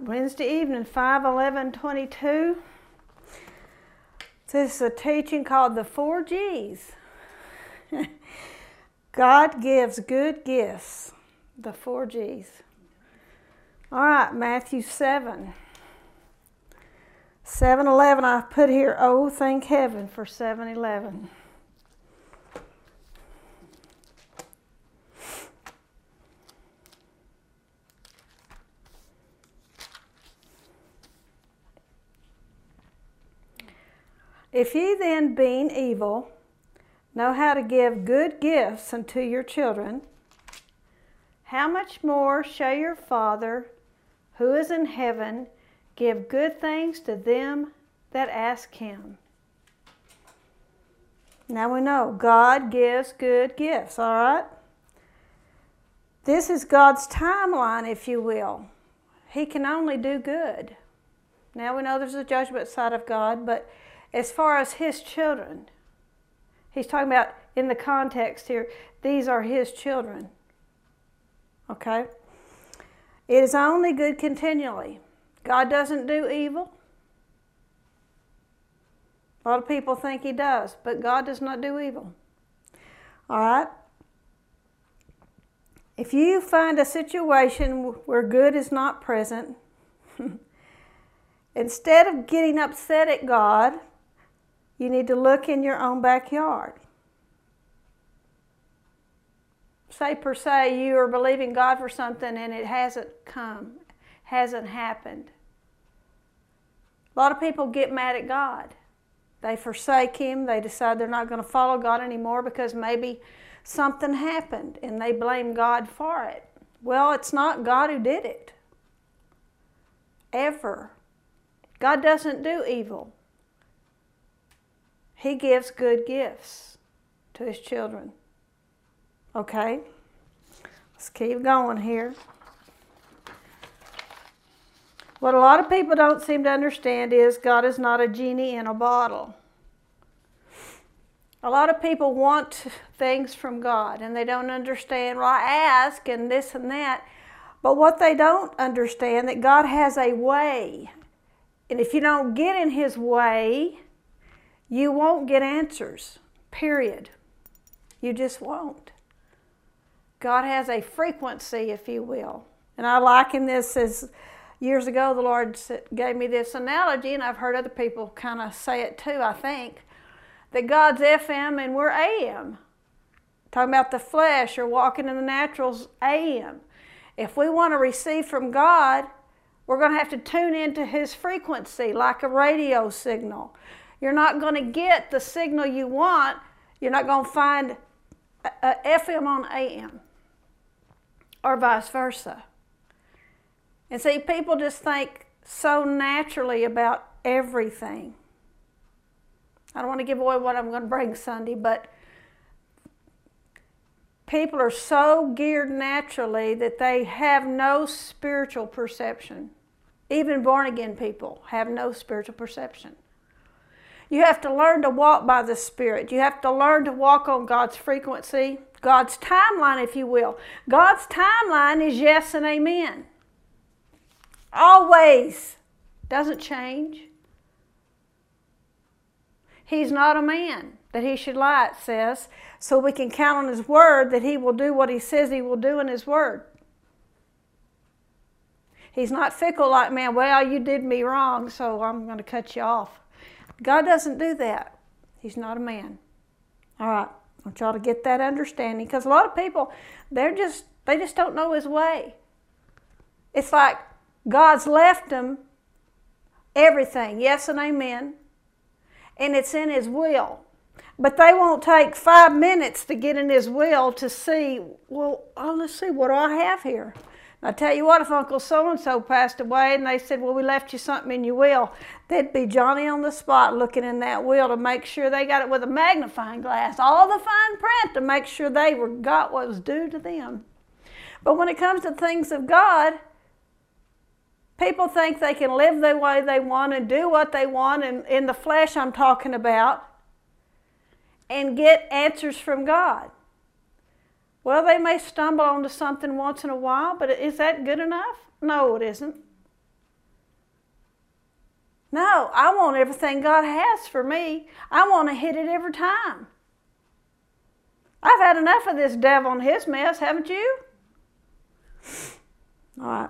Wednesday evening, 5/11/22. This is a teaching called the 4 G's. God gives good gifts. The 4 G's. All right, Matthew 7. 7:11, I put here, oh, thank heaven for 7:11. If ye then, being evil, know how to give good gifts unto your children, how much more shall your Father, who is in heaven, give good things to them that ask him? Now we know God gives good gifts, all right? This is God's timeline, if you will. He can only do good. Now we know there's a judgment side of God, but as far as his children, he's talking about, in the context here, these are his children. Okay? It is only good continually. God doesn't do evil. A lot of people think he does, but God does not do evil. All right? If you find a situation where good is not present, instead of getting upset at God, you need to look in your own backyard. Say per se you are believing God for something and it hasn't come, hasn't happened. A lot of people get mad at God. They forsake him. They decide they're not going to follow God anymore because maybe something happened and they blame God for it. Well, it's not God who did it. Ever. God doesn't do evil. He gives good gifts to his children. Okay? Let's keep going here. What a lot of people don't seem to understand is God is not a genie in a bottle. A lot of people want things from God and they don't understand, well, I ask and this and that. But what they don't understand, that God has a way. And if you don't get in his way, you won't get answers, period. You just won't. God has a frequency, if you will. And I liken this as years ago the Lord gave me this analogy, and I've heard other people kind of say it too, I think, that God's FM and we're AM. Talking about the flesh or walking in the natural's AM. If we want to receive from God, we're going to have to tune into his frequency like a radio signal. You're not going to get the signal you want. You're not going to find a FM on AM or vice versa. And see, people just think so naturally about everything. I don't want to give away what I'm going to bring Sunday, but people are so geared naturally that they have no spiritual perception. Even born-again people have no spiritual perception. You have to learn to walk by the Spirit. You have to learn to walk on God's frequency, God's timeline, if you will. God's timeline is yes and amen. Always. Doesn't change. He's not a man that he should lie, it says, so we can count on his word that he will do what he says he will do in his word. He's not fickle like man. Well, you did me wrong, so I'm going to cut you off. God doesn't do that. He's not a man. All right. I want y'all to get that understanding, because a lot of people, they just don't know his way. It's like God's left them everything, yes and amen, and it's in his will. But they won't take 5 minutes to get in his will to see, well, let's see, what do I have here? I tell you what, if Uncle so-and-so passed away and they said, well, we left you something in your will, they'd be Johnny on the spot looking in that will to make sure they got it with a magnifying glass, all the fine print to make sure they got what was due to them. But when it comes to things of God, people think they can live the way they want and do what they want, and in the flesh I'm talking about, and get answers from God. Well, they may stumble onto something once in a while, but is that good enough? No, it isn't. No, I want everything God has for me. I want to hit it every time. I've had enough of this devil and his mess, haven't you? All right.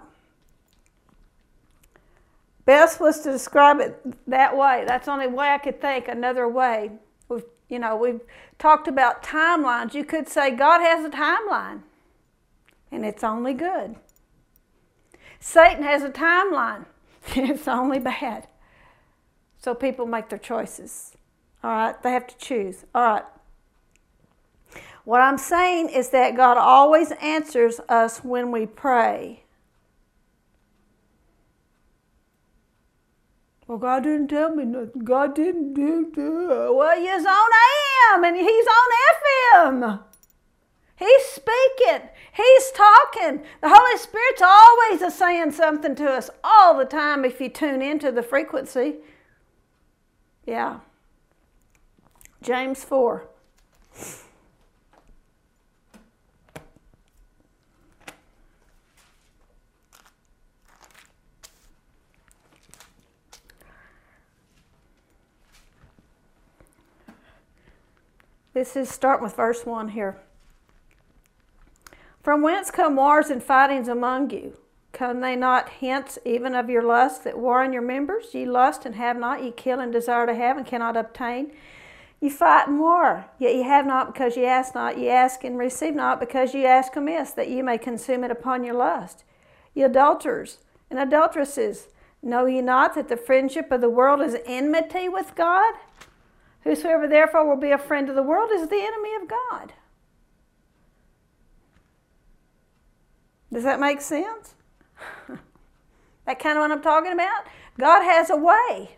Best was to describe it that way. That's the only way I could think, another way. We've talked about timelines. You could say God has a timeline, and it's only good. Satan has a timeline, and it's only bad. So people make their choices. All right? They have to choose. All right. What I'm saying is that God always answers us when we pray. Well, God didn't tell me nothing. God didn't do that. Well, He's on AM and He's on FM. He's speaking. He's talking. The Holy Spirit's always saying something to us all the time if you tune into the frequency. Yeah. James 4. This is starting with verse 1 here. From whence come wars and fightings among you? Come they not hence even of your lust that war in your members? Ye lust and have not, ye kill and desire to have and cannot obtain. Ye fight and war, yet ye have not because ye ask not. Ye ask and receive not because ye ask amiss, that ye may consume it upon your lust. Ye adulterers and adulteresses, know ye not that the friendship of the world is enmity with God? Whosoever therefore will be a friend of the world is the enemy of God. Does that make sense? That kind of what I'm talking about? God has a way.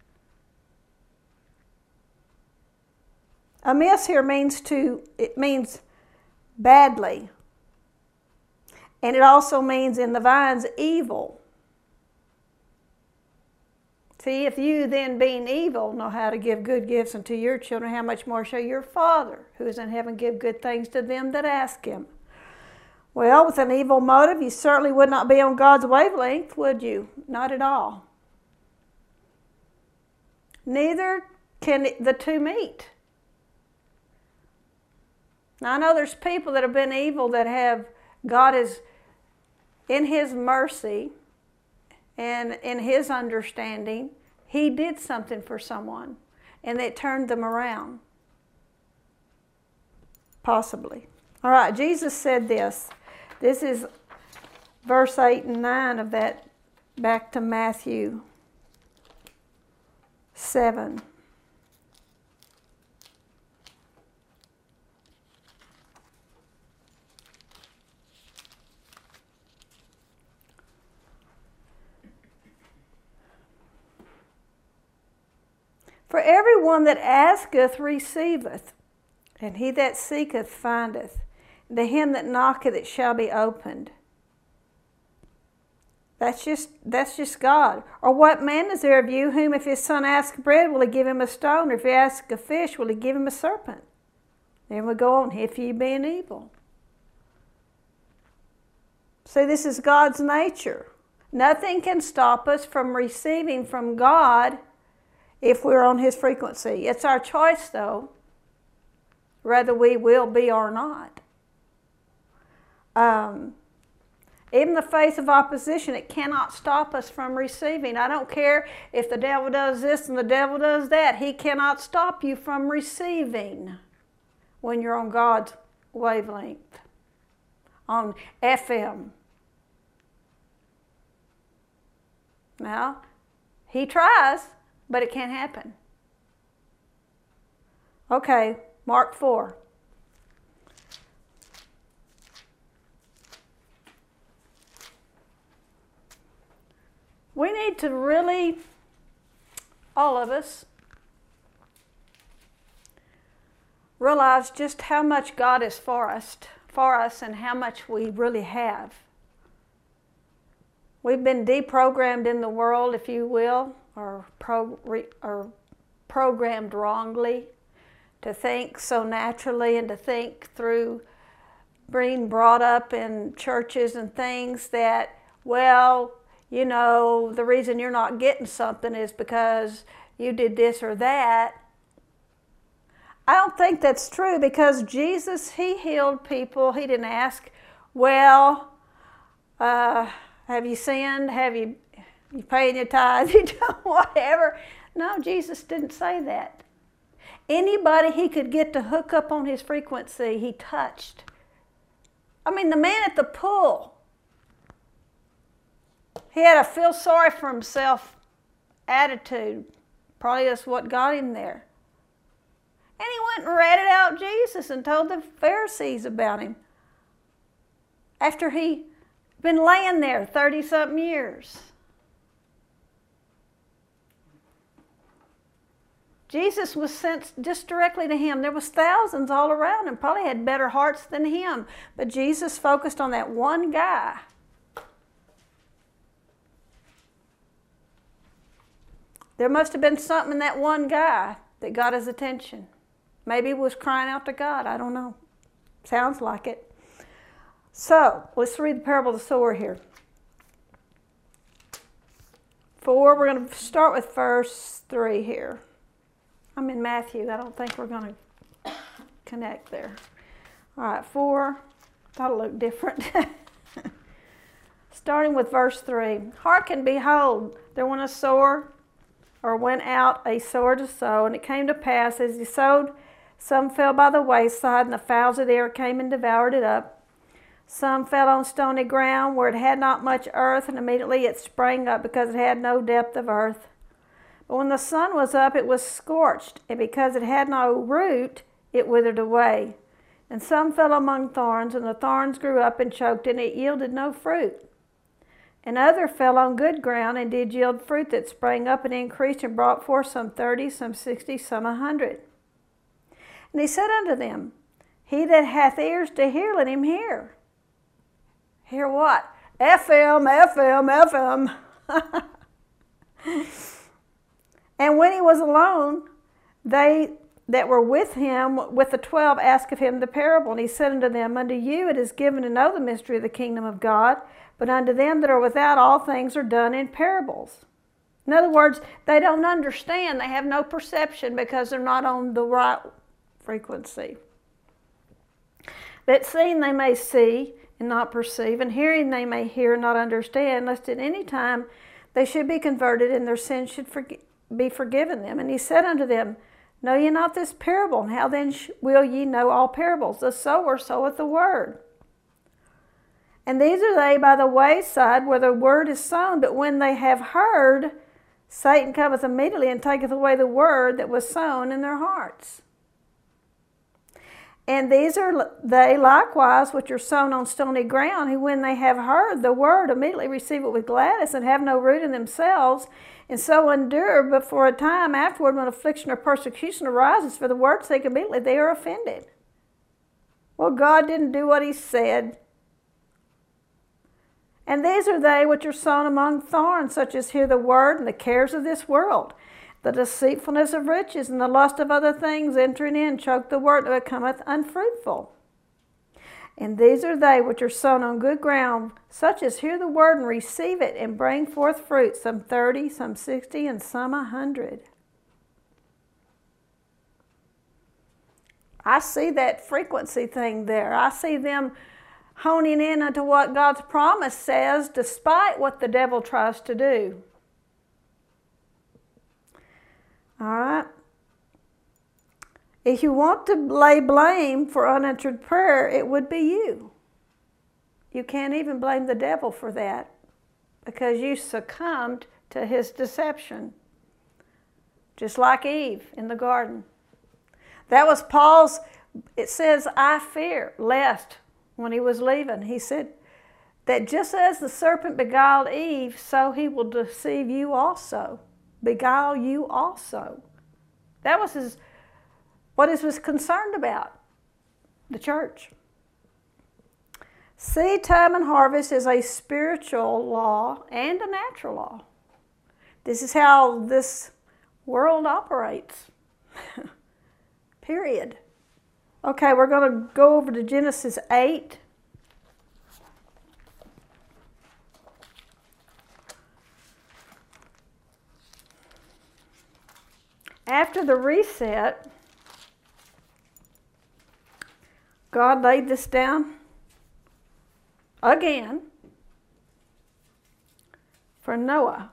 Amiss here means badly. And it also means in the vine's evil. See, if you then being evil know how to give good gifts unto your children, how much more shall your Father who is in heaven give good things to them that ask Him? Well, with an evil motive, you certainly would not be on God's wavelength, would you? Not at all. Neither can the two meet. Now, I know there's people that have been evil that have, God is in His mercy and in His understanding, He did something for someone and it turned them around. Possibly. All right, Jesus said this. This is verse 8 and 9 of that, back to Matthew 7. For everyone that asketh receiveth, and he that seeketh findeth, and to him that knocketh it shall be opened. That's just God. Or what man is there of you whom if his son asks bread, will he give him a stone? Or if he asks a fish, will he give him a serpent? Then we go on, if ye being evil. See, this is God's nature. Nothing can stop us from receiving from God if we're on His frequency. It's our choice, though, whether we will be or not. Even the face of opposition, it cannot stop us from receiving. I don't care if the devil does this and the devil does that. He cannot stop you from receiving when you're on God's wavelength, on FM. Now, he tries, but it can't happen. Okay, Mark 4. We need to really, all of us, realize just how much God is for us and how much we really have. We've been deprogrammed in the world, if you will, or programmed wrongly to think so naturally and to think through being brought up in churches and things that, well, you know, the reason you're not getting something is because you did this or that. I don't think that's true, because Jesus, he healed people. He didn't ask, well, have you sinned? Have you paid your tithes? You done whatever? No, Jesus didn't say that. Anybody he could get to hook up on his frequency, he touched. I mean, the man at the pool, he had a feel sorry for himself attitude. Probably that's what got him there. And he went and ratted out Jesus and told the Pharisees about him after he'd been laying there 30-something years. Jesus was sent just directly to him. There was thousands all around him, probably had better hearts than him. But Jesus focused on that one guy. There must have been something in that one guy that got his attention. Maybe he was crying out to God. I don't know. Sounds like it. So, let's read the parable of the sower here. 4, we're going to start with verse 3 here. I'm in Matthew. I don't think we're going to connect there. All right, 4. Thought it looked different. Starting with verse 3. Hearken, behold, there went out a sower to sow, and it came to pass, as he sowed, some fell by the wayside, and the fowls of the air came and devoured it up. Some fell on stony ground, where it had not much earth, and immediately it sprang up, because it had no depth of earth. But when the sun was up, it was scorched, and because it had no root, it withered away. And some fell among thorns, and the thorns grew up and choked it, and it yielded no fruit. And other fell on good ground, and did yield fruit that sprang up and increased, and brought forth some 30, some 60, some 100. And he said unto them, He that hath ears to hear, let him hear. Hear what? FM, FM, FM. And when he was alone, they that were with him, with the 12, asked of him the parable. And he said unto them, Unto you it is given to know the mystery of the kingdom of God, but unto them that are without, all things are done in parables. In other words, they don't understand. They have no perception, because they're not on the right frequency. That seeing they may see and not perceive, and hearing they may hear and not understand, lest at any time they should be converted, and their sins should be forgiven them. And he said unto them, Know ye not this parable? And how then will ye know all parables? The sower soweth the word. And these are they by the wayside, where the word is sown. But when they have heard, Satan cometh immediately and taketh away the word that was sown in their hearts. And these are they likewise which are sown on stony ground, who when they have heard the word immediately receive it with gladness, and have no root in themselves, and so endure. But for a time afterward, when affliction or persecution arises for the word's sake, immediately they are offended. Well, God didn't do what he said. And these are they which are sown among thorns, such as hear the word, and the cares of this world, the deceitfulness of riches, and the lust of other things entering in, choke the word, that becometh unfruitful. And these are they which are sown on good ground, such as hear the word and receive it, and bring forth fruit, some 30, some 60, and some 100. I see that frequency thing there. I see them honing in onto what God's promise says, despite what the devil tries to do. All right. If you want to lay blame for unanswered prayer, it would be you. You can't even blame the devil for that, because you succumbed to his deception, just like Eve in the garden. That was Paul's, it says, I fear, lest, when he was leaving, he said that just as the serpent beguiled Eve, so he will deceive you also, beguile you also. That was what he was concerned about, the church. Seed time and harvest is a spiritual law and a natural law. This is how this world operates. Period. Okay, we're going to go over to Genesis 8. After the reset, God laid this down again for Noah.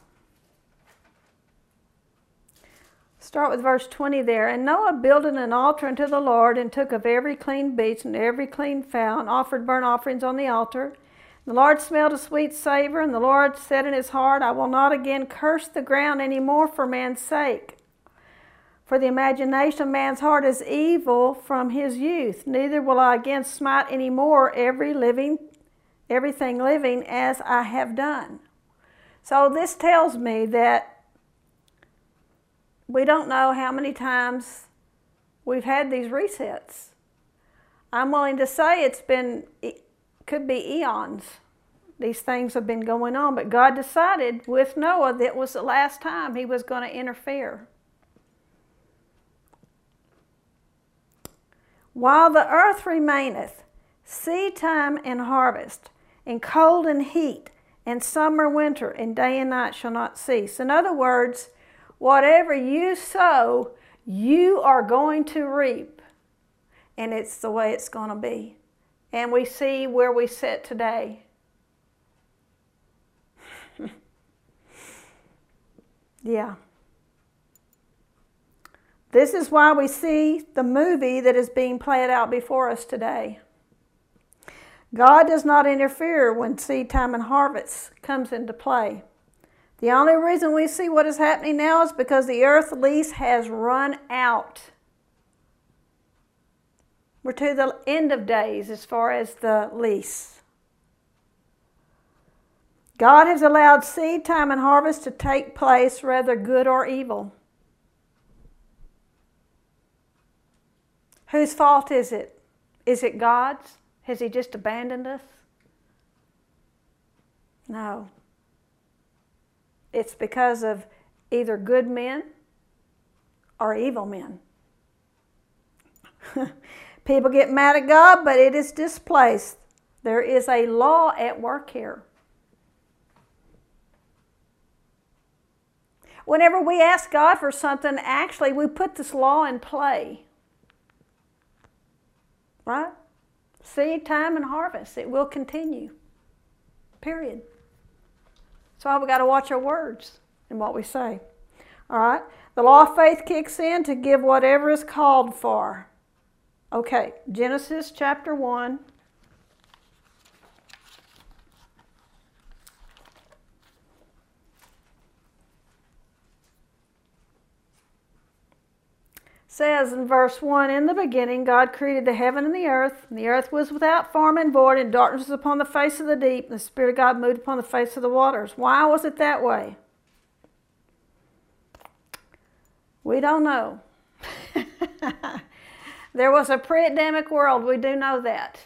Start with verse 20 there. And Noah builded an altar unto the Lord, and took of every clean beast and every clean fowl, and offered burnt offerings on the altar. The Lord smelled a sweet savor, and the Lord said in his heart, I will not again curse the ground any more for man's sake. For the imagination of man's heart is evil from his youth. Neither will I again smite any more everything living as I have done. So this tells me that we don't know how many times we've had these resets. I'm willing to say it could be eons. These things have been going on, but God decided with Noah that it was the last time he was going to interfere. While the earth remaineth, seed time and harvest, and cold and heat, and summer, winter, and day and night shall not cease. In other words, whatever you sow, you are going to reap. And it's the way it's going to be. And we see where we sit today. Yeah. This is why we see the movie that is being played out before us today. God does not interfere when seed time and harvest comes into play. The only reason we see what is happening now is because the earth lease has run out. We're to the end of days as far as the lease. God has allowed seed time and harvest to take place, whether good or evil. Whose fault is it? Is it God's? Has he just abandoned us? No. It's because of either good men or evil men. People get mad at God, but it is displaced. There is a law at work here. Whenever we ask God for something, actually we put this law in play. Right? Seed time and harvest. It will continue. Period. So we've got to watch our words and what we say. All right? The law of faith kicks in to give whatever is called for. Okay, Genesis chapter 1. Says in verse 1, in the beginning God created the heaven and the earth was without form and void, and darkness was upon the face of the deep, and the Spirit of God moved upon the face of the waters. Why was it that way? We don't know. There was a pre-Adamic world, we do know that.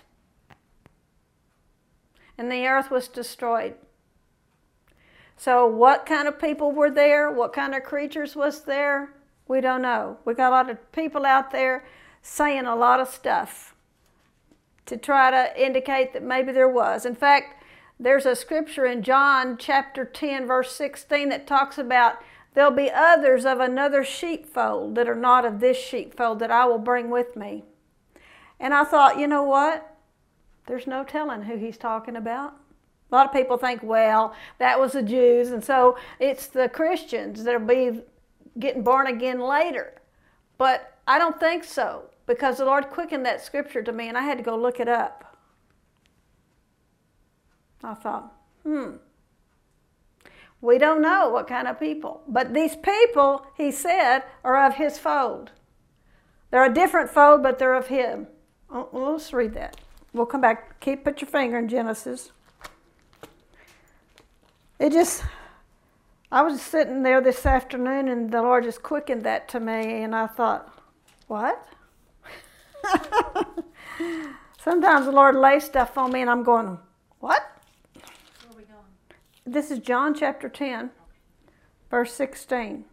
And the earth was destroyed. So what kind of people were there? What kind of creatures was there? We don't know. We got a lot of people out there saying a lot of stuff to try to indicate that maybe there was. In fact, there's a scripture in John chapter 10, verse 16 that talks about there'll be others of another sheepfold that are not of this sheepfold that I will bring with me. And I thought, you know what? There's no telling who he's talking about. A lot of people think, well, that was the Jews, and so it's the Christians that'll be getting born again later. But I don't think so, because the Lord quickened that scripture to me and I had to go look it up. I thought, we don't know what kind of people. But these people, he said, are of his fold. They're a different fold, but they're of him. Oh, well, let's read that. We'll come back. Put your finger in Genesis. I was sitting there this afternoon and the Lord just quickened that to me and I thought, what? Sometimes the Lord lays stuff on me and I'm going, what? Where are we going? This is John chapter 10, verse 16.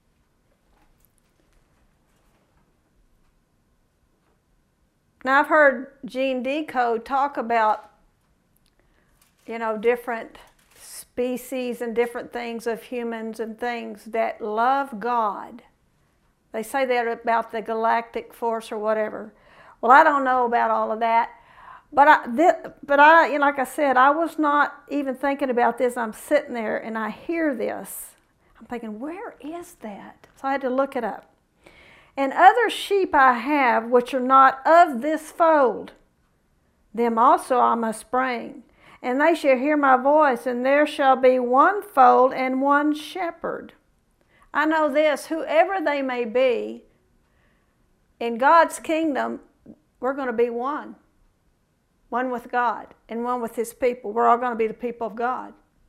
Now I've heard Gene Decode talk about, different species and different things of humans and things that love God, They say that about the galactic force or whatever. Well, I don't know about all of that. But I, you know, like I said, I was not even thinking about this. I'm sitting there and I hear this. I'm thinking, where is that? So I had to look it up. And other sheep I have, which are not of this fold, them also I must bring. And they shall hear my voice, and there shall be one fold and one shepherd. I know this, whoever they may be, in God's kingdom, we're going to be one. One with God and one with His people. We're all going to be the people of God.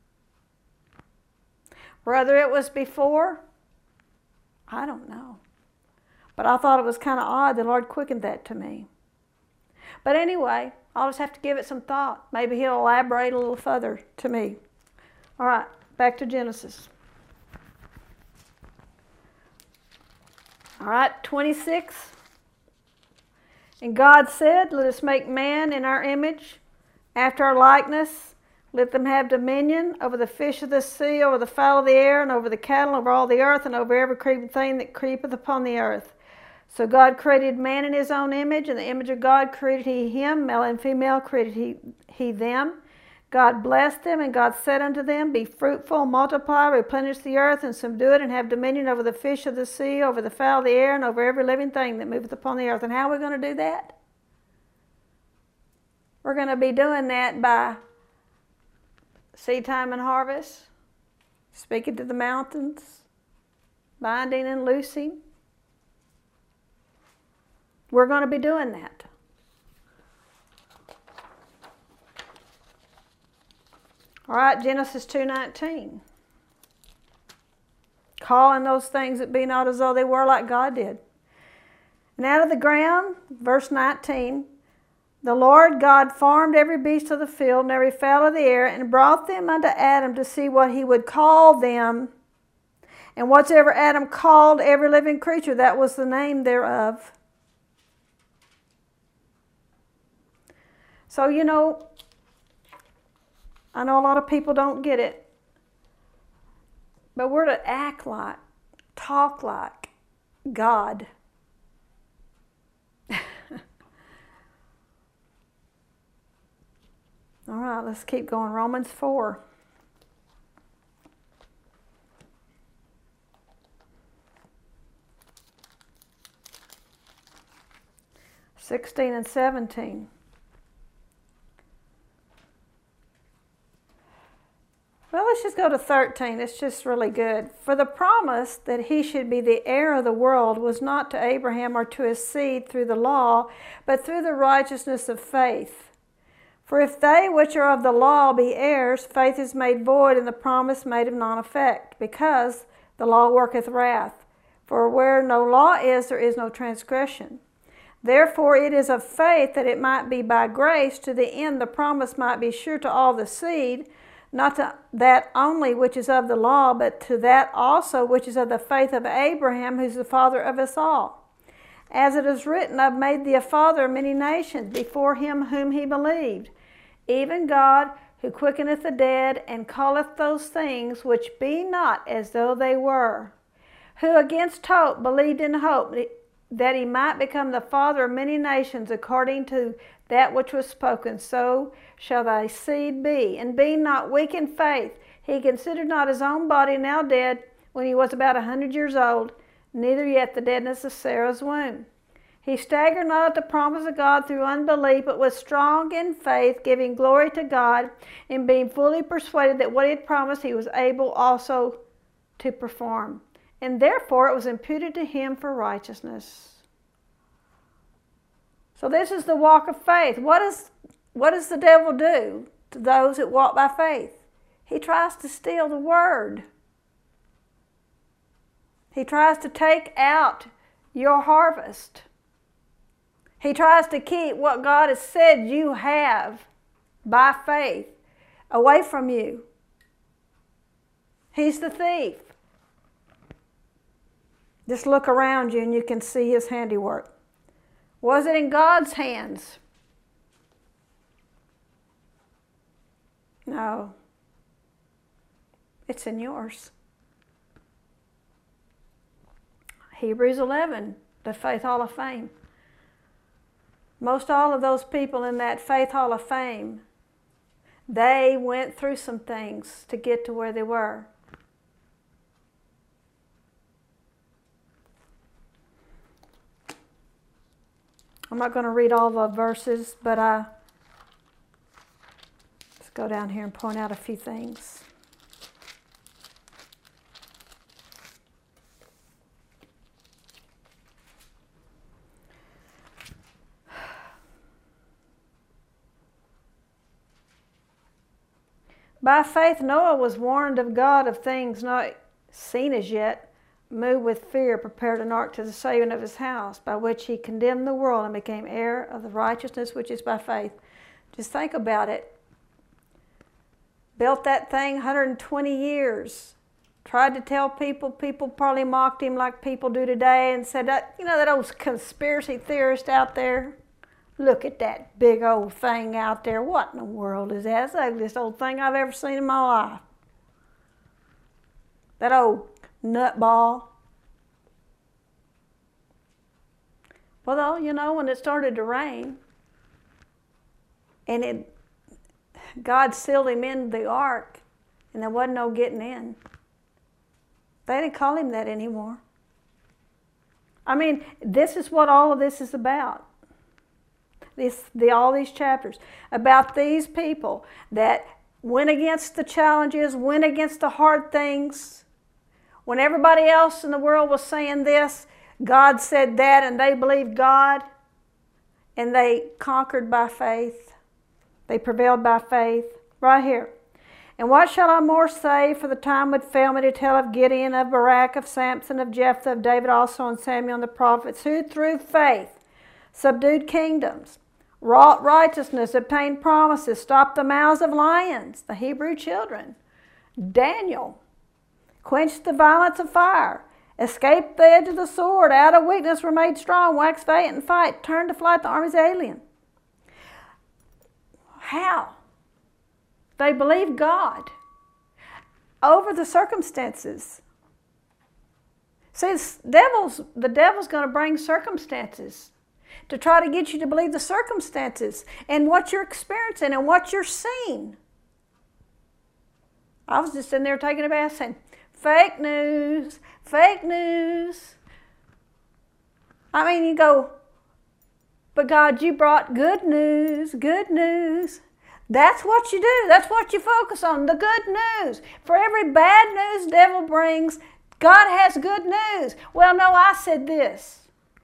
Whether it was before, I don't know. But I thought it was kind of odd the Lord quickened that to me. But anyway, I'll just have to give it some thought. Maybe He'll elaborate a little further to me. All right, back to Genesis. All right, 26. And God said, let us make man in our image, after our likeness. Let them have dominion over the fish of the sea, over the fowl of the air, and over the cattle, over all the earth, and over every creeping thing that creepeth upon the earth. So God created man in His own image. In the image of God created He him, male and female created he them. God blessed them, and God said unto them, be fruitful, multiply, replenish the earth, and subdue it, and have dominion over the fish of the sea, over the fowl of the air, and over every living thing that moveth upon the earth. And how are we going to do that? We're going to be doing that by seed time and harvest, speaking to the mountains, binding and loosing. We're going to be doing that. All right, Genesis 2:19. Calling those things that be not as though they were, like God did. And out of the ground, verse 19, the Lord God formed every beast of the field and every fowl of the air, and brought them unto Adam to see what he would call them. And whatsoever Adam called every living creature, that was the name thereof. So, you know, I know a lot of people don't get it, but we're to act like, talk like God. All right, let's keep going. Romans 4. (16 and 17). Well, let's just go to 13. It's just really good. For the promise that he should be the heir of the world was not to Abraham or to his seed through the law, but through the righteousness of faith. For if they which are of the law be heirs, faith is made void, and the promise made of none effect, because the law worketh wrath. For where no law is, there is no transgression. Therefore it is of faith that it might be by grace, to the end the promise might be sure to all the seed, not to that only which is of the law, but to that also which is of the faith of Abraham, who is the father of us all. As it is written, I've made thee a father of many nations, before him whom he believed, even God, who quickeneth the dead, and calleth those things which be not as though they were, who against hope believed in hope, that he might become the father of many nations, according to that which was spoken, so shall thy seed be. And being not weak in faith, he considered not his own body now dead, when he was about 100 years old, neither yet the deadness of Sarah's womb. He staggered not at the promise of God through unbelief, but was strong in faith, giving glory to God, and being fully persuaded that what he had promised he was able also to perform. And therefore it was imputed to him for righteousness. So this is the walk of faith. What does the devil do to those that walk by faith? He tries to steal the word. He tries to take out your harvest. He tries to keep what God has said you have by faith away from you. He's the thief. Just look around you and you can see his handiwork. Was it in God's hands? No. It's in yours. Hebrews 11, the Faith Hall of Fame. Most all of those people in that Faith Hall of Fame, they went through some things to get to where they were. I'm not going to read all the verses, but let's go down here and point out a few things. By faith, Noah was warned of God of things not seen as yet, moved with fear, prepared an ark to the saving of his house, by which he condemned the world and became heir of the righteousness which is by faith. Just think about it. Built that thing 120 years. Tried to tell people. People probably mocked him like people do today and said, that old conspiracy theorist out there. Look at that big old thing out there. What in the world is that? It's the ugliest old thing I've ever seen in my life. That old nutball. Well, when it started to rain and God sealed him in the ark and there wasn't no getting in, they didn't call him that anymore. I mean, this is what all of this is about. All these chapters about these people that went against the challenges, went against the hard things. When everybody else in the world was saying this, God said that, and they believed God, and they conquered by faith. They prevailed by faith. Right here. And what shall I more say? For the time would fail me to tell of Gideon, of Barak, of Samson, of Jephthah, of David also, and Samuel and the prophets, who through faith subdued kingdoms, wrought righteousness, obtained promises, stopped the mouths of lions, the Hebrew children. Daniel quenched the violence of fire, escaped the edge of the sword, out of weakness were made strong, waxed valiant in fight, turned to flight the armies of alien. How? They believed God over the circumstances. See, the devil's going to bring circumstances to try to get you to believe the circumstances and what you're experiencing and what you're seeing. I was just in there taking a bath saying, fake news, fake news. I mean, you go, but God, you brought good news, good news. That's what you do. That's what you focus on, the good news. For every bad news devil brings, God has good news. Well, no, I said this.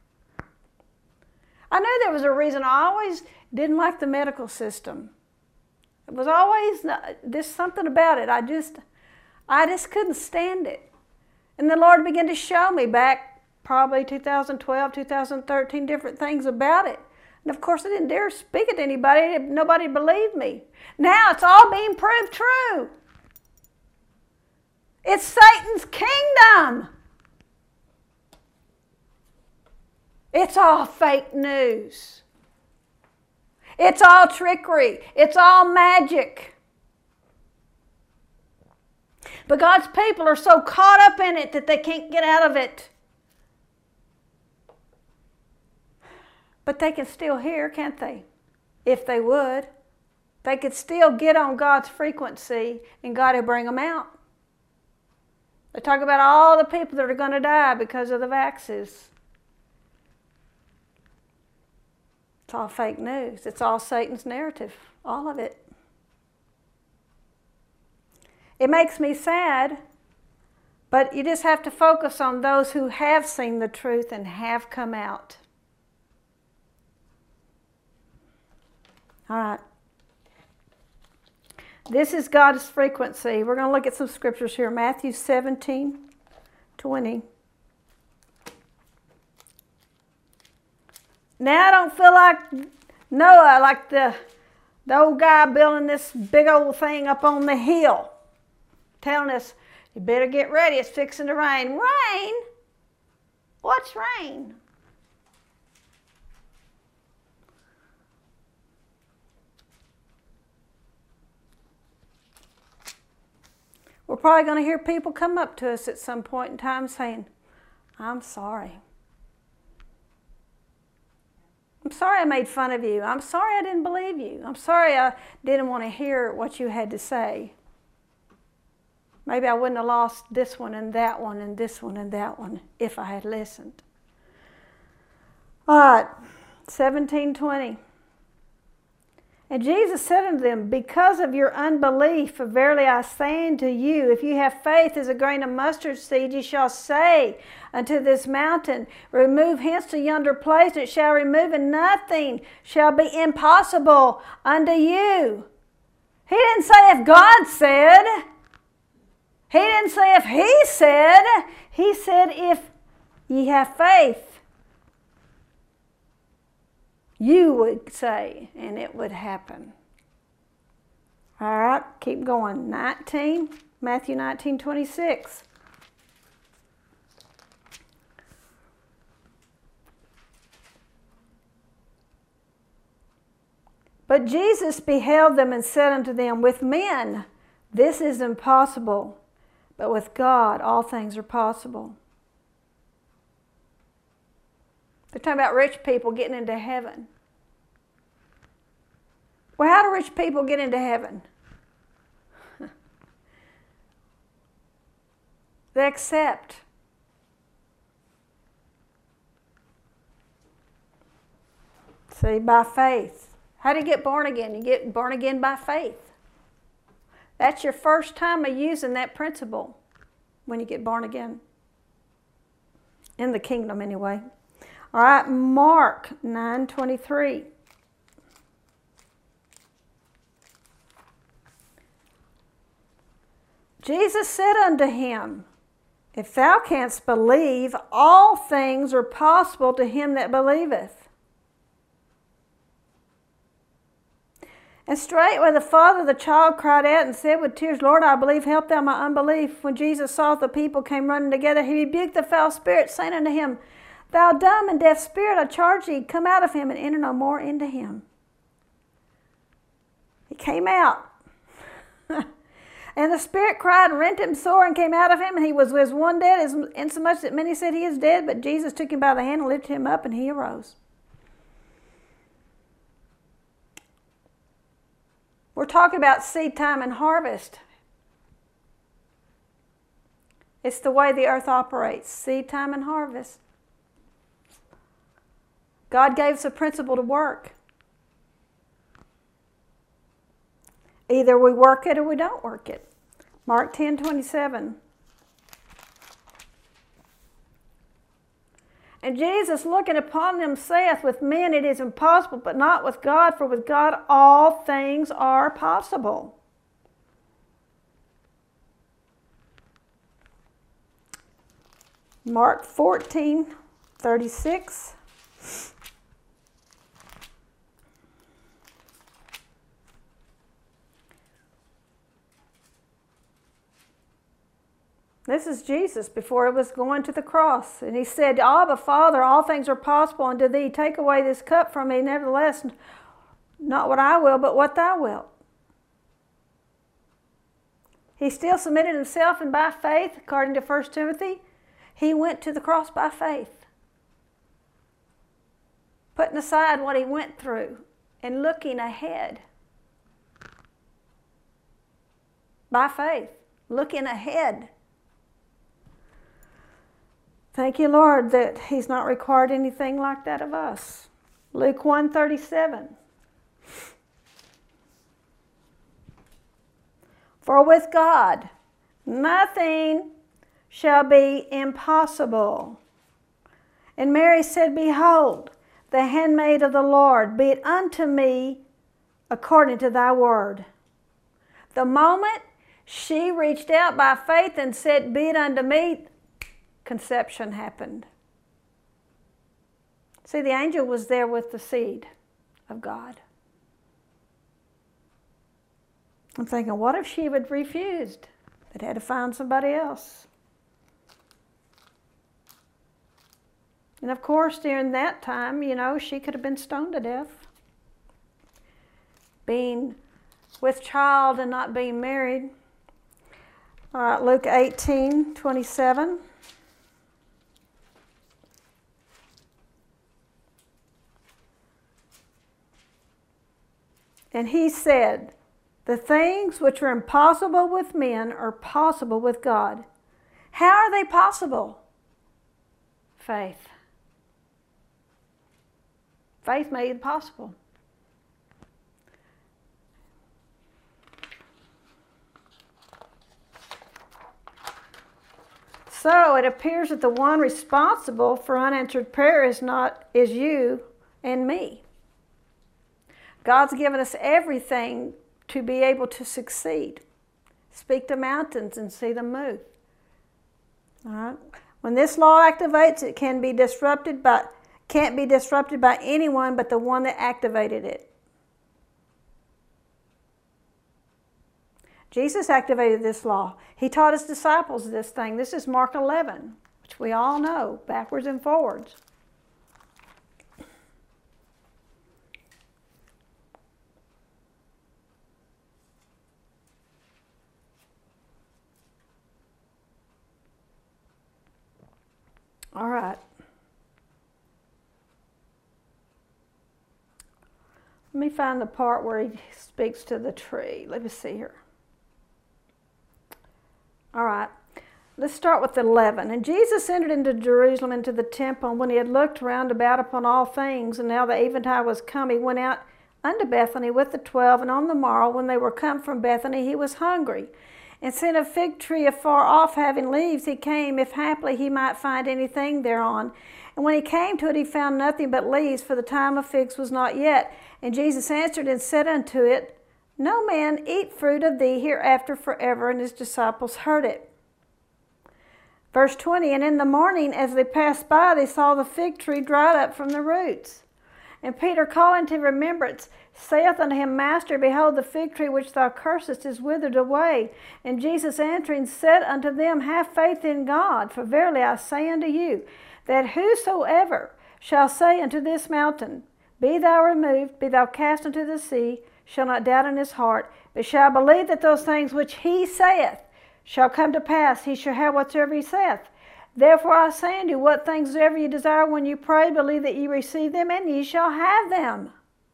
I knew there was a reason I always didn't like the medical system. It was always there's something about it. I just couldn't stand it. And the Lord began to show me back probably 2012, 2013, different things about it. And of course, I didn't dare speak it to anybody. Nobody believed me. Now it's all being proved true. It's Satan's kingdom. It's all fake news. It's all trickery. It's all magic. But God's people are so caught up in it that they can't get out of it. But they can still hear, can't they? If they would. They could still get on God's frequency and God will bring them out. They talk about all the people that are going to die because of the vaccines. It's all fake news. It's all Satan's narrative. All of it. It makes me sad, but you just have to focus on those who have seen the truth and have come out. All right. This is God's frequency. We're going to look at some scriptures here. Matthew 17:20. Now I don't feel like Noah, like the old guy building this big old thing up on the hill, telling us, you better get ready, it's fixing to rain. Rain? What's rain? We're probably going to hear people come up to us at some point in time saying, I'm sorry. I'm sorry I made fun of you. I'm sorry I didn't believe you. I'm sorry I didn't want to hear what you had to say. Maybe I wouldn't have lost this one and that one and this one and that one if I had listened. All right, 17:20. And Jesus said unto them, because of your unbelief, for verily I say unto you, if you have faith as a grain of mustard seed, ye shall say unto this mountain, remove hence to yonder place, and it shall remove, and nothing shall be impossible unto you. He didn't say if God said. He didn't say if he said. He said if ye have faith. You would say, and it would happen. All right, keep going. 19, Matthew 19:26. But Jesus beheld them and said unto them, with men this is impossible, but with God all things are possible. They're talking about rich people getting into heaven. Well, how do rich people get into heaven? They accept. See, by faith. How do you get born again? You get born again by faith. That's your first time of using that principle when you get born again. In the kingdom, anyway. All right, Mark 9:23. Jesus said unto him, if thou canst believe, all things are possible to him that believeth. And straightway the father of the child cried out and said with tears, Lord, I believe, help thou my unbelief. When Jesus saw the people came running together, he rebuked the foul spirit, saying unto him, thou dumb and deaf spirit, I charge thee, come out of him and enter no more into him. He came out. And the spirit cried and rent him sore and came out of him, and he was as one dead, insomuch that many said he is dead. But Jesus took him by the hand and lifted him up, and he arose. We're talking about seed time and harvest. It's the way the earth operates, seed time and harvest. God gave us a principle to work. Either we work it or we don't work it. Mark 10:27. And Jesus, looking upon them, saith, with men it is impossible, but not with God, for with God all things are possible. Mark 14:36. This is Jesus before he was going to the cross. And he said, Abba, Father, all things are possible unto thee. Take away this cup from me. Nevertheless, not what I will, but what thou wilt. He still submitted himself, and by faith, according to 1 Timothy, he went to the cross by faith. Putting aside what he went through and looking ahead. By faith, looking ahead. Thank you, Lord, that he's not required anything like that of us. Luke 1:37. For with God nothing shall be impossible. And Mary said, behold, the handmaid of the Lord, be it unto me according to thy word. The moment she reached out by faith and said, be it unto me, conception happened. See, the angel was there with the seed of God. I'm thinking, what if she had refused? It had to find somebody else. And of course, during that time, she could have been stoned to death. Being with child and not being married. All right, Luke 18:27. And he said, the things which are impossible with men are possible with God. How are they possible? Faith. Faith made it possible. So it appears that the one responsible for unanswered prayer is you and me. God's given us everything to be able to succeed. Speak to mountains and see them move. All right? When this law activates, it can't be disrupted by anyone but the one that activated it. Jesus activated this law. He taught his disciples this thing. This is Mark 11, which we all know, backwards and forwards. All right. Let me find the part where he speaks to the tree. Let me see here. All right. Let's start with 11. And Jesus entered into Jerusalem, into the temple, and when he had looked round about upon all things, and now the eventide was come, he went out unto Bethany with the 12, and on the morrow, when they were come from Bethany, he was hungry. And seeing a fig tree afar off having leaves, he came, if haply he might find anything thereon. And when he came to it, he found nothing but leaves, for the time of figs was not yet. And Jesus answered and said unto it, no man eat fruit of thee hereafter forever. And his disciples heard it. Verse 20, and in the morning as they passed by, they saw the fig tree dried up from the roots. And Peter, calling to remembrance, saith unto him, Master, behold, the fig tree which thou cursest is withered away. And Jesus answering said unto them, have faith in God, for verily I say unto you, that whosoever shall say unto this mountain, be thou removed, be thou cast into the sea, shall not doubt in his heart, but shall believe that those things which he saith shall come to pass, he shall have whatsoever he saith. Therefore I say unto you, what things soever ye desire when you pray, believe that ye receive them, and ye shall have them.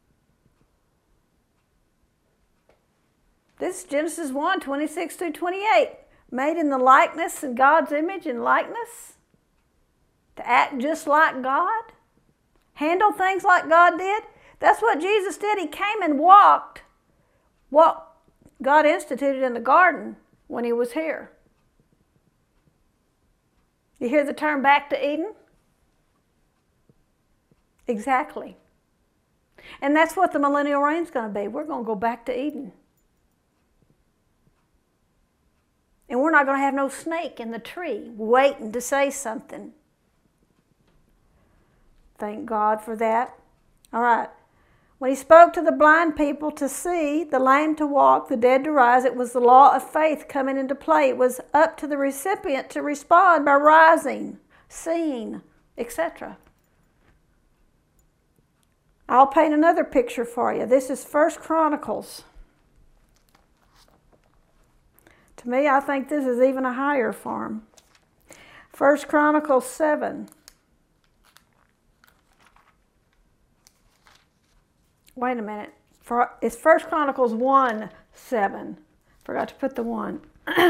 This is Genesis 1, 26 through 28. Made in the likeness and God's image and likeness. To act just like God. Handle things like God did. That's what Jesus did. He came and walked what God instituted in the garden when he was here. You hear the term back to Eden? Exactly. And that's what the millennial reign's going to be. We're going to go back to Eden. And we're not going to have no snake in the tree waiting to say something. Thank God for that. All right. When he spoke to the blind people to see, the lame to walk, the dead to rise, it was the law of faith coming into play. It was up to the recipient to respond by rising, seeing, etc. I'll paint another picture for you. This is 1 Chronicles. To me, I think this is even a higher form. 1 Chronicles 7. Wait a minute. It's 1 Chronicles 1, 7. Forgot to put the 1.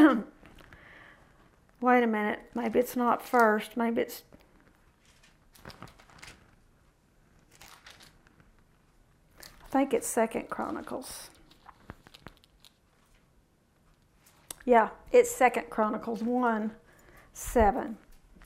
Wait a minute. Maybe it's not first. Maybe it's... I think it's 2 Chronicles. Yeah, it's 2 Chronicles 1, 7.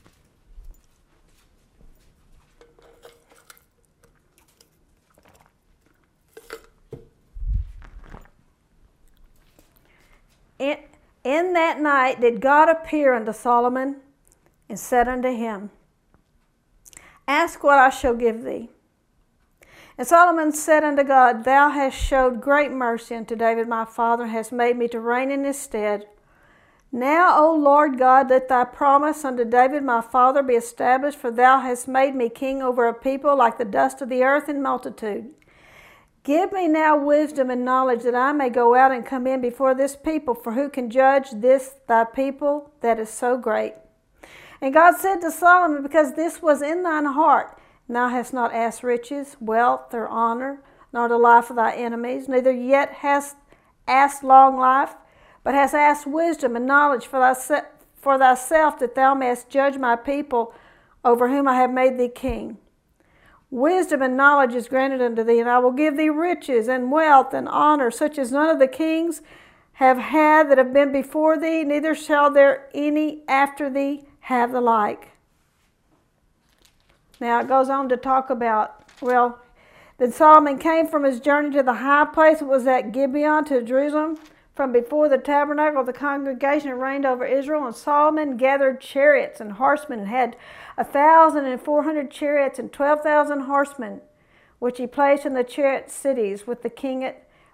In that night did God appear unto Solomon and said unto him, ask what I shall give thee. And Solomon said unto God, thou hast showed great mercy unto David my father, and hast made me to reign in his stead. Now, O Lord God, let thy promise unto David my father be established, for thou hast made me king over a people like the dust of the earth in multitude. Give me now wisdom and knowledge, that I may go out and come in before this people, for who can judge this thy people that is so great? And God said to Solomon, because this was in thine heart, and thou hast not asked riches, wealth, or honor, nor the life of thy enemies, neither yet hast asked long life, but hast asked wisdom and knowledge for thyself, that thou mayest judge my people, over whom I have made thee king. Wisdom and knowledge is granted unto thee, and I will give thee riches and wealth and honor, such as none of the kings have had that have been before thee, neither shall there any after thee have the like. Now it goes on to talk about, then Solomon came from his journey to the high place. It was at Gibeon to Jerusalem, from before the tabernacle of the congregation, and reigned over Israel. And Solomon gathered chariots and horsemen, and had 1,400 chariots and 12,000 horsemen, which he placed in the chariot cities with the king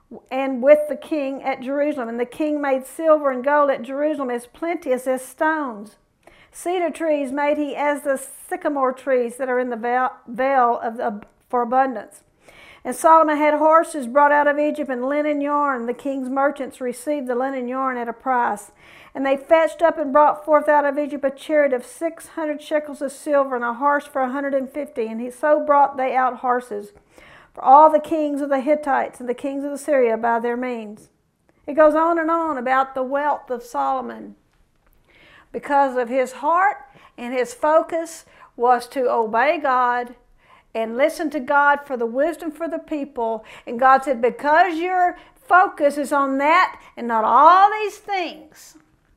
at Jerusalem. And the king made silver and gold at Jerusalem as plenteous as stones. Cedar trees made he as the sycamore trees that are in the vale for abundance. And Solomon had horses brought out of Egypt, and linen yarn. The king's merchants received the linen yarn at a price. And they fetched up and brought forth out of Egypt a chariot of 600 shekels of silver, and a horse for 150. And so brought they out horses for all the kings of the Hittites and the kings of Assyria by their means. It goes on and on about the wealth of Solomon, because of his heart and his focus was to obey God and listen to God for the wisdom for the people. And God said, because your focus is on that and not all these things,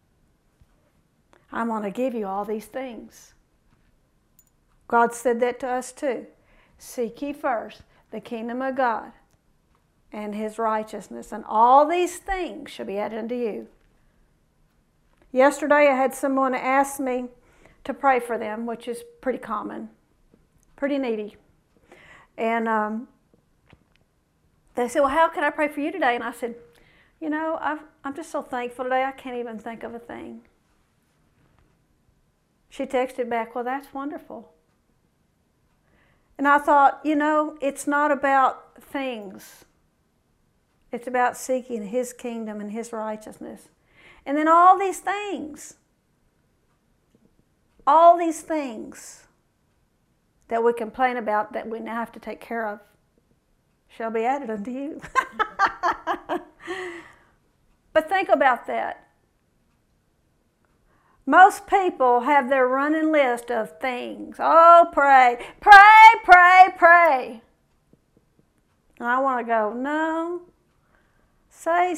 I'm going to give you all these things. God said that to us too. Seek ye first the kingdom of God and his righteousness, and all these things shall be added unto you. Yesterday I had someone ask me to pray for them, which is pretty common, pretty needy. And they said, well, how can I pray for you today? And I said, I'm just so thankful today, I can't even think of a thing. She texted back, well, that's wonderful. And I thought, it's not about things. It's about seeking his kingdom and his righteousness. And then all these things that we complain about that we now have to take care of shall be added unto you. But think about that. Most people have their running list of things. Oh, pray, pray, pray, pray. And I want to go, no, say.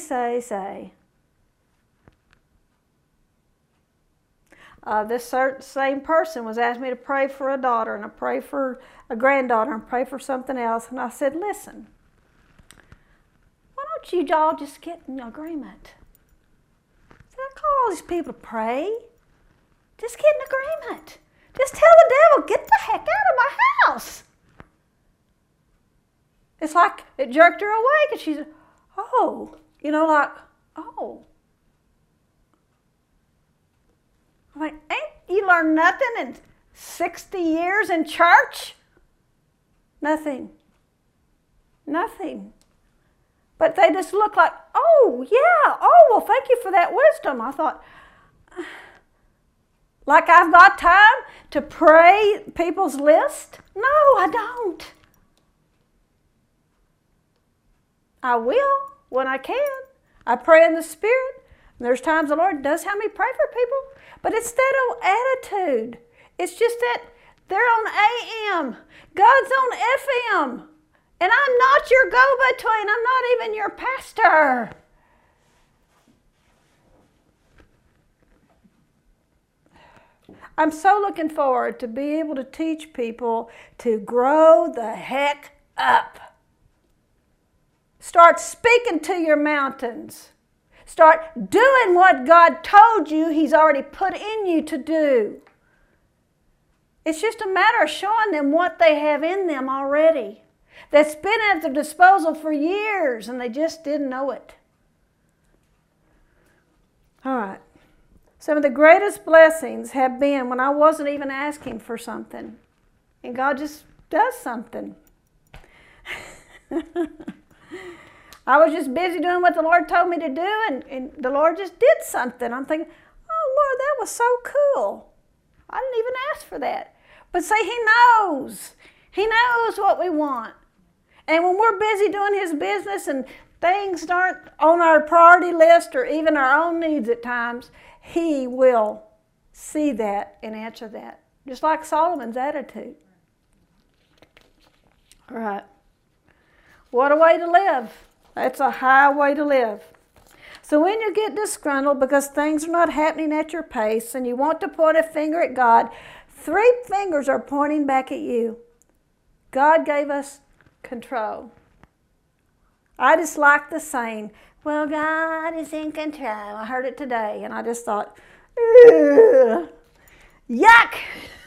This same person was asking me to pray for a daughter, and I pray for a granddaughter, and pray for something else. And I said, listen, why don't you all just get in agreement? I said, I call all these people to pray. Just get in agreement. Just tell the devil, get the heck out of my house. It's like it jerked her awake, and she's, oh. I'm like, ain't you learned nothing in 60 years in church? Nothing. But they just look like, oh, yeah, oh, well, thank you for that wisdom. I thought, like I've got time to pray people's list? No, I don't. I will when I can. I pray in the Spirit. And there's times the Lord does have me pray for people. But it's that old attitude. It's just that they're on AM. God's on FM. And I'm not your go-between. I'm not even your pastor. I'm so looking forward to be able to teach people to grow the heck up. Start speaking to your mountains. Start doing what God told you He's already put in you to do. It's just a matter of showing them what they have in them already. That's been at their disposal for years and they just didn't know it. All right. Some of the greatest blessings have been when I wasn't even asking for something. And God just does something. I was just busy doing what the Lord told me to do, and the Lord just did something. I'm thinking, oh, Lord, that was so cool. I didn't even ask for that. But see, He knows. He knows what we want. And when we're busy doing His business and things aren't on our priority list or even our own needs at times, He will see that and answer that. Just like Solomon's attitude. All right. What a way to live. That's a high way to live. So when you get disgruntled because things are not happening at your pace and you want to point a finger at God, 3 fingers are pointing back at you. God gave us control. I just like the saying, well, God is in control. I heard it today and I just thought, ugh, yuck!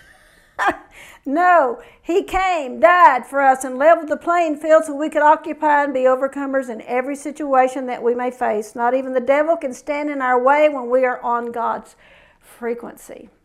No, He came, died for us, and leveled the playing field so we could occupy and be overcomers in every situation that we may face. Not even the devil can stand in our way when we are on God's frequency.